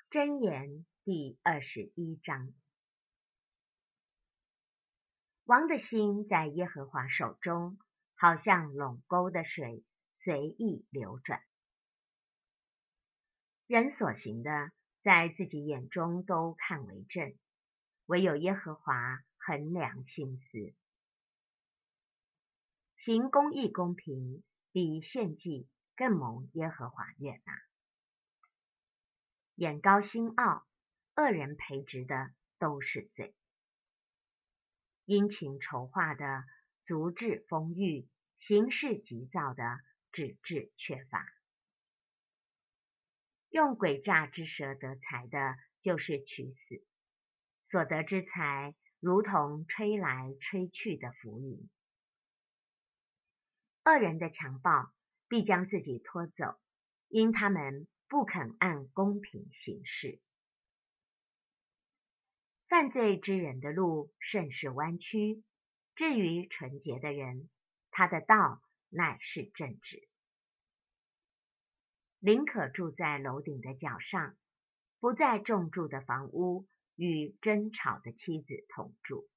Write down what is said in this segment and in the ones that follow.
箴言第21章。王的心在耶和华手中，好像垄沟的水，随意流转。人所行的，在自己眼中都看为正，唯有耶和华衡量心思。行公义公平，比献祭更蒙耶和华悦纳。眼高心傲，恶人培植的都是罪。殷勤筹划的，足智丰裕；行事急躁的，只智缺乏。用诡诈之舌得财的，就是取死。所得之财，如同吹来吹去的浮云。恶人的强暴，必将自己拖走，因他们不肯按公平行事。犯罪之人的路甚是弯曲，至于纯洁的人，他的道乃是正直。宁可住在楼顶的角上，不在重住的房屋与争吵的妻子同住。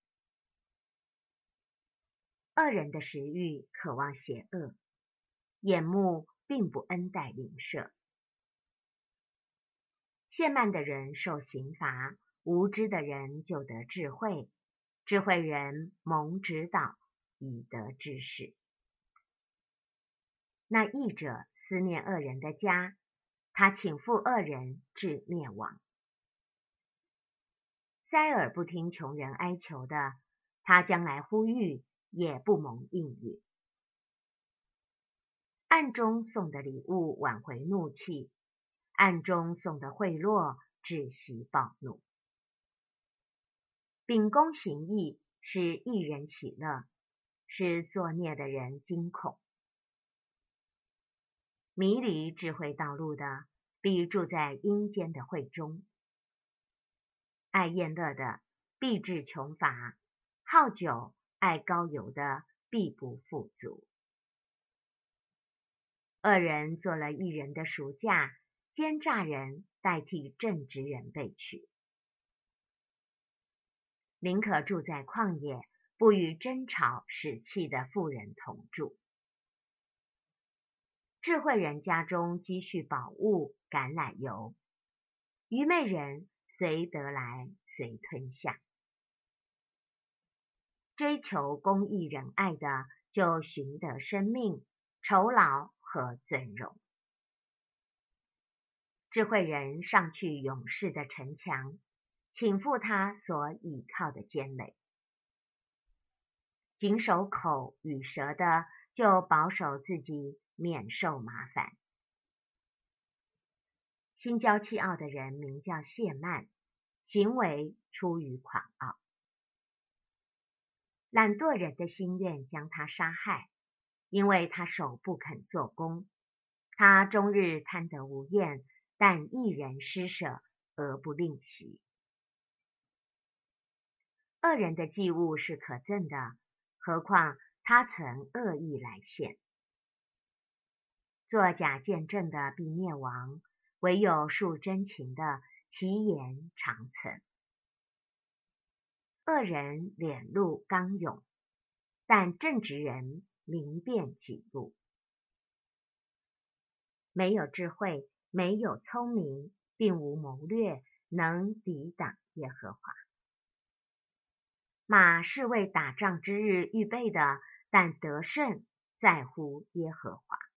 恶人的食欲渴望邪恶，眼目并不恩待邻舍。懈慢的人受刑罚，无知的人就得智慧，智慧人蒙指导，以得知识。那义者思念恶人的家，他倾覆恶人至灭亡。塞耳不听穷人哀求的，他将来呼吁也不蒙应允。暗中送的礼物挽回怒气，暗中送的贿赂止息暴怒。秉公行义，使义人喜乐，使作孽的人惊恐。迷离智慧道路的，必住在阴间的会中。爱宴乐的，必致穷乏；好酒爱膏油的，必不富足。恶人做了义人的赎价，奸诈人代替正直人被取。宁可住在旷野，不与争吵使气的妇人同住。智慧人家中积蓄宝物，橄榄油；愚昧人随得来，随吞下。追求公义仁爱的，就寻得生命、酬劳和尊荣。智慧人上去勇士的城墙，倾覆他所倚靠的坚垒。谨守口与舌的，就保守自己免受麻烦。心骄气傲的人名叫懈慢，行为出于狂傲。懒惰人的心愿将他杀害，因为他手不肯做工。他终日贪得无厌，但义人施舍而不吝惜。恶人的祭物是可憎的，何况他存恶意来献。作假见证的必灭亡，唯有述真情的，其言长存。恶人脸露刚勇，但正直人明辨己路。没有智慧，没有聪明，并无谋略，能抵挡耶和华。马是为打仗之日预备的，但得胜在乎耶和华。